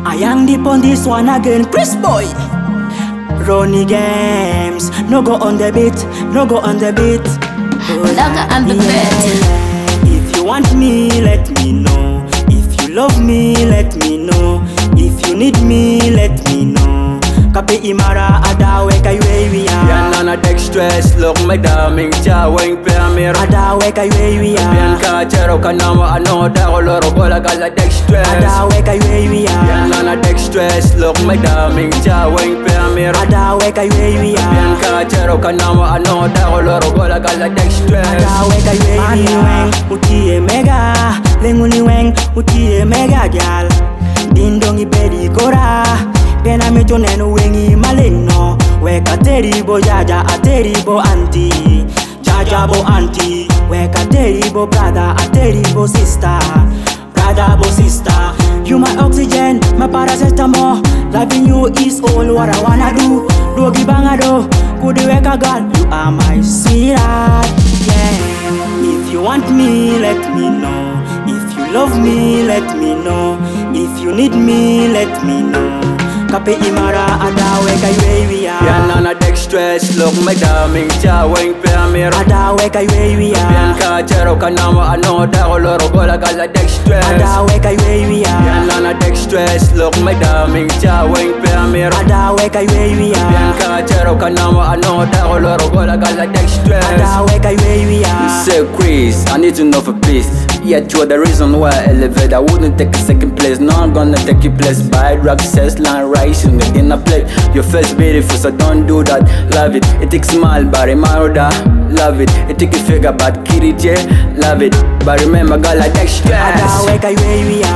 I am deep on this one again, Chris Boy. Ronnie Games, no go on the beat, no go on the beat. Lugga on the beat. If you want me, let me know. If you love me, let me know. If you need me, let me know. Kape imara adawe kaywe wiya. Yan na dextress, look my daming chawing pamir. Adawe kaywe wiya. Yan ka chero kanama ano da koloro bola gala dextress. Adawe kaywe wiya. Yan na dextress, look my daming chawing pamir. Adawe kaywe wiya. Yan ka chero kanama ano da koloro bola gala dextress. Adawe kaywe wiya. Utie mega, lenguni weng, utie mega gal. Dindongi bedi kora. Pena me nenu wengi maleno. Weka teribo jaja a teribo auntie. Jaja bo auntie. Weka teribo brother a teribo sister. Brother bo sister. You my oxygen, my paracetamol. Loving you is all what I wanna do. Dogi bangado, kudi weka girl. You are my sweetheart, yeah. If you want me, let me know. If you love me, let me know. If you need me, let me know. Kape imara adawe kaywe wiya. Yan na dextress, look my daming chawing pamir. Adawe kaywe wiya. Yan ka chero kanama ano da koloro bola gala dextress. Adawe kaywe wiya. Yan na dextress, look my daming chawing pamir. Adawe kaywe wiya. Yan ka chero kanama ano da koloro bola gala dextress. Adawe kaywe wiya. Say Chris, I need to know for peace. Yet you're the reason why I elevate. I wouldn't take a second place. No, I'm gonna take your place. Buy drug, sales, line, rising in a plate. Your face beautiful, so don't do that. Love it. It takes small, but remember. Love it. It take a figure, but kid it, yeah. Love it. But remember, girl, like extra. Adawe kaywe wiya.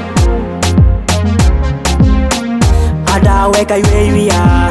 Adawe kaywe wiya.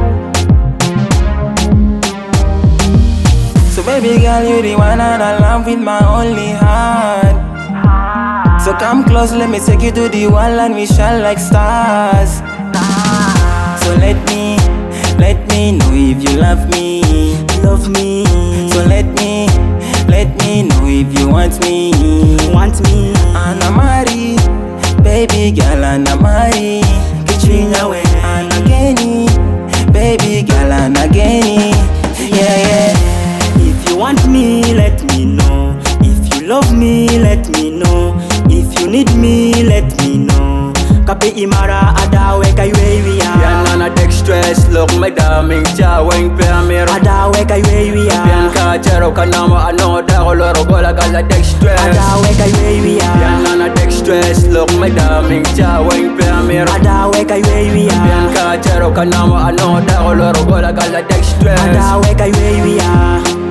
So baby girl, you the one and I love with my only heart. So come close, let me take you to the wall and we shine like stars. So let me know if you love me. Love me. So let me know if you want me. Want me. Anna Marie, baby girl, Anna Marie. Kichinya we. Anna Geni, baby girl, Anna Geni. Yeah, yeah. If you want me, let me know. If you love me, let me know. If you need me, let me know. Kape imara adawe kaywe wiya. Yan na dextress, look my daming chawing pamir. Adawe kaywe wiya. Yan ka chero kanama ano da koloro bola gala dextress. Adawe kaywe wiya. Yan na dextress, look my daming chawing pamir. Adawe kaywe wiya. Yan ka chero kanama ano da koloro bola gala dextress. Adawe kaywe wiya.